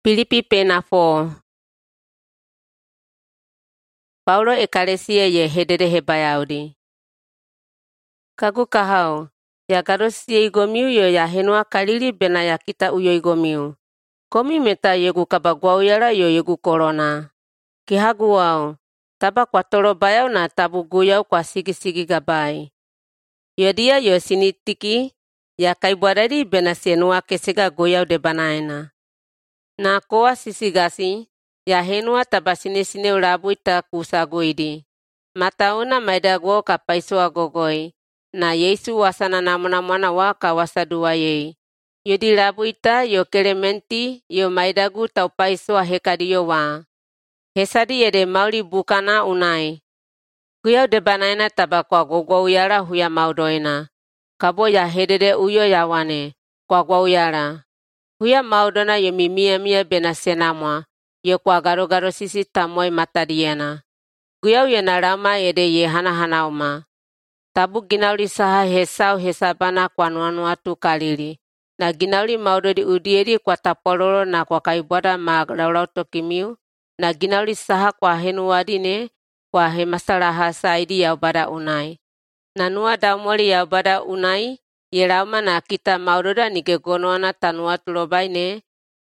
Pilipi pena 4. Paulo ekalesia ye hedere hebayaudi. Kagu kahau, ya garosia igomiu yo ya henua kalili bena ya kita uyo igomiu. Komi meta yegu kabagwau yara yo yegu korona. Kihagu wau, taba kwa toro bayau na tabu guyau kwa sigi gabai. Yodia yo sinitiki, ya kaibuarari bena senua kesega guyau de banaena. Na koa sisigasi, ya henua tabasine urabuita kusagoidi. Matauna maidagwo kapaisua gogoi, na Yesu wasana namuna mwana waka wasadua yei. Yodi rabuita yo kelementi yo maidagu taupaisua hekadiyo wa. Hesadi yede mauli bukana unai. Kuyau de banaina tabakwa gogo uyara huya maudoina. Kabo ya hedede uyo yawane, kwa gwa uyara. Huya maudona yo mimia bena senamwa, yo kwa garo sisi tamoi matadiena. Guyau yo narama yede ye hana uma. Tabu ginauli saha hesau hesabana kwa nuatu kalili. Na ginauli maudodi udieri kwa tapololo na kwa kaibwada lauto kimiu. Na ginauli saha kwa henuadine kwa hemasalaha saidi ya ubada unai. Na nua daumoli ya ubada unai, yelauma na kita maudoda nigegonoana tanua tulobaine.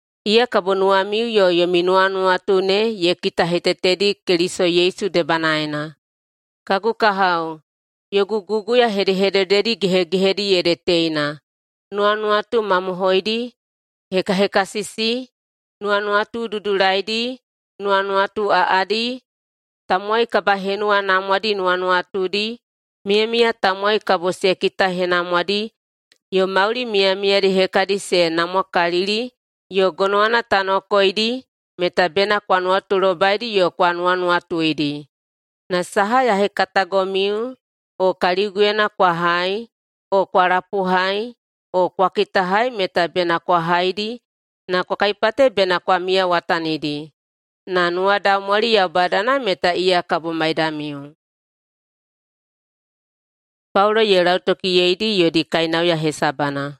Ia kabonua miu yo minua nuatu ne ye kita hetetedi keliso Yesu de banaena. Kagu kahau, yogu gugu ya hede gehedi yedeteina. Nuatu mamuhoidi, heka sisi, nuatu dudulaidi, nuatu aadi, tamoi kabahenua namwadi nuatu di, mia tamoi kabose kita henamwadi, yo mauli mia di hekadi se namwa kalili, yo gonoana tanokoidi, metabena kwa nuatu lobaidi yo kwa nuatu idi. Na saha ya hekatagomiu, o kaliguena kwa hai, o kwa rapu hai, o kwa kita hai metabena kwa haidi, na kwa kaipate bena kwa mia watanidi. Na nua daumwali ya badana meta iya kabo maidamiu. Paulo yerau toki yeidi yodi kainau ya hesabana.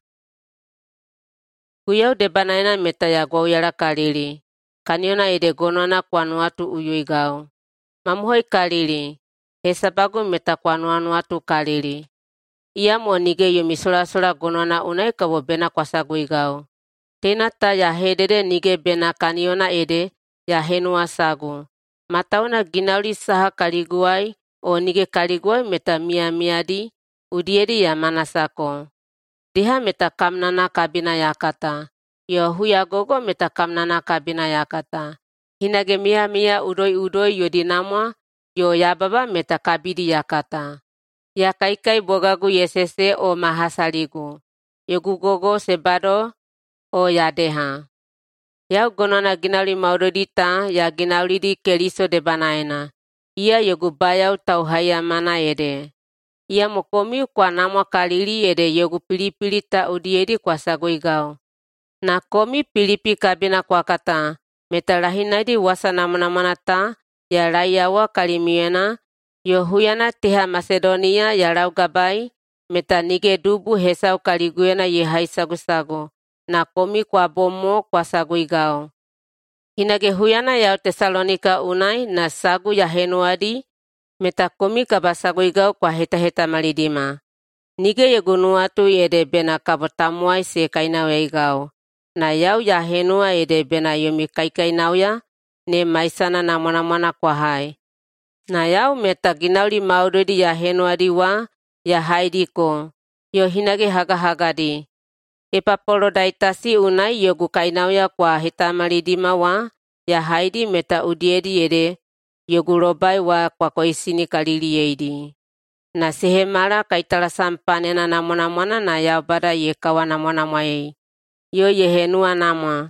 Kuyau de banaina meta ya gwau yara kalili. Kaniona ide gonona kwa nuatu uyuigau. Mamuhoi kalili. Hesabagu meta kwa nuatu kalili. Ia mo nige yo misura gonona unai kabo bena kwa saguigau. Tena ta ya hedede nige bena kaniona ede ya henua sagu. Matauna ginauli saha kaliguai o nige kaliguai meta mia di udieri ya manasako. Diha meta kamnana kabina yakata. Yo huya gogo meta kamnana kabina yakata. Hinage mia udoi yo dinamwa yo yababa meta kabidi yakata. Ya kaikai bogagu yesese o mahasaligu. Yogu gogo sebado o yadeha. Yau gonona ginauli maudodita ya ginauli di keliso de banaena. Ia yogu bayau tau haya mana ede. Ia mokomiu kwa namwa kalili ede yogu pilipili ta udiedi kwa saguigau. Na komi Pilipi kabina kwa kata. Metalahinadi wasa namana ta ya raiawa kalimiena. Yo huyana teha Macedonia ya rau gabai. Meta nige dubu hesau kaliguena ye hai sagu. Na komi kwa bomo kwa saguigau. Hinage huyana ya Tesalonika unai na sagu ya henuadi. Meta komi kabasaguigau kwa heta malidima. Nige ye gunuatu ede bena kabotamuai se kainaweigau. Na yau ya henua ede bena yomi kaikainauya ne maisana namana kwa hai. Na yau meta ginauli maudodi ya henuadi wa ya haidiko. Yo hinage hagadi. Epapolodaitasi unai yogu kainauya kwa hitamalidima wa ya haidi meta udiedi ede yogu robai wa kwa koisini kalili yeidi. Na sehemara kaitala sampanena namona na ya bada ye kawa namona mwai. Yo yehenua namwa.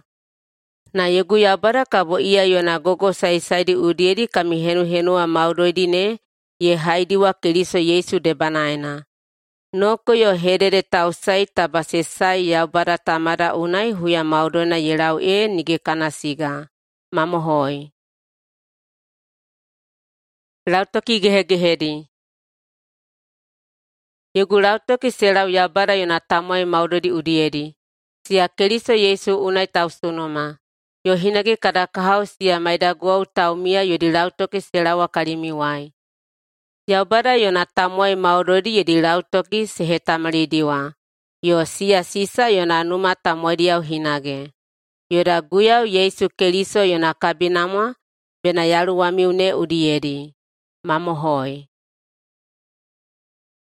Na yogu ya bada kabo iya yo na gogo saidi udiedi kami henua maudoidi ne ye haidi wa keliso Yesu de banaena. Noko yo hedede tausai tabasesai ya bara tamada unai huya maudona yerau nige kanasiga. Mamohoi. Lautoki gehedi. Yogu lautoki serau ya bara yona tamoi maudodi udiedi. Sia keliso Yesu unai tausunoma. yo hinage kada kahau sia maida guau taumia yo di lautoki selawa kalimiwai. Yaubada yo natamwai maurodi yo di lautoki sehetamalidiwa. Yo sia sisa yo na numa tamwai diau hinage. Yo da guyau Yesu Keliso yo na kabinamwa bena yalu wamiune udiedi. Mamohoi.